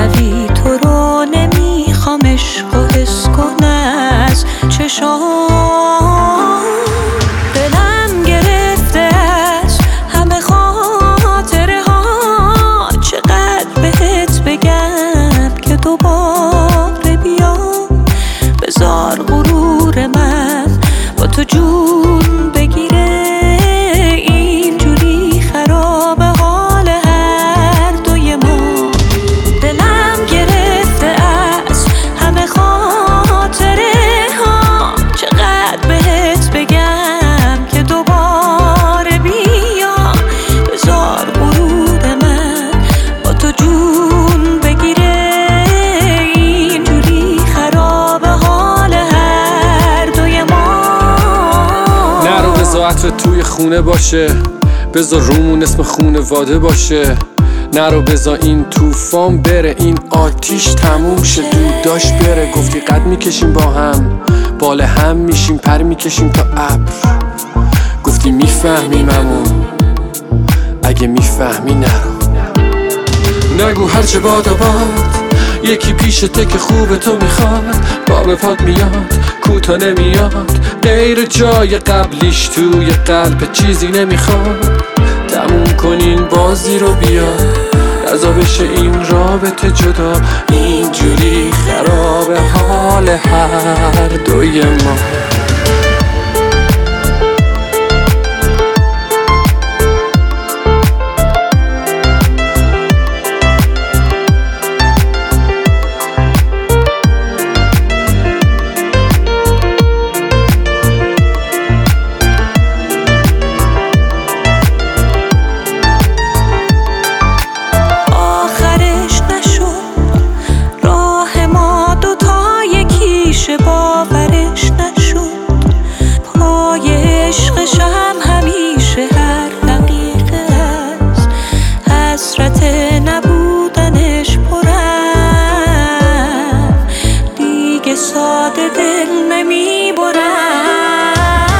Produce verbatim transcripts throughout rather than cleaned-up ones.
ولی تو رو نمیخوام عشق و حس کن از چشام. دلم گرفته از همه خاطره ها، چقدر بهت بگم که دوباره بیام. بذار غرور من با تو جون بگیره، اینجوری خراب حال هر دوی ما. دلم گرفته از همه خاطره ها، چقدر بهت بگم که دوباره بیام. بذار غرور من با تو جون بگیره، اینجوری خراب حال هر دوی ما. نرو بذار عطر توی خونه باشه، بذار رومون اسم خونواده باشه. نرو بذار این توفان بره، این آتیش تموم شه. دود داشت بره، گفتی قد میکشیم با هم، بال هم میشیم، پر میکشیم تا ابر. گفتی میفهمیممون، اگه میفهمی نرو. نگو هرچه باد و باد، یکی پیشته که خوب تو میخواد. باب پاد میاد، کوتا نمیاد، غیر جای قبلیش توی قلب چیزی نمیخواد. تموم کنین بازی رو بیا، رضا بشه این رابطه جدا، اینجوری خراب حال هر دوی ما. باورش نشد پای عشقشم همیشه هر دقیقه از حسرت نبودنش پرم، دیگه ساده دل نمیبرم.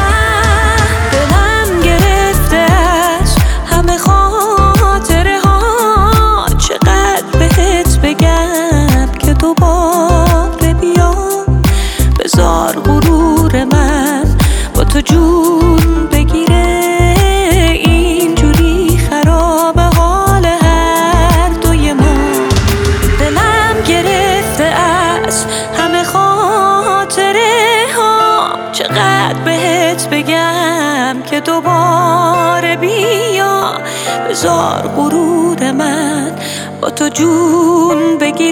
دلم گرفته از همه خاطره ها، چقدر بهت بگم که دوباره بیام. بذار غرور من با تو جون بگیره، اینجوری خراب حال هر دوی ما. دلم گرفته از همه خاطره ها، چقدر بهت بگم که دوباره بیا. بذار غرور من با تو جون بگیره.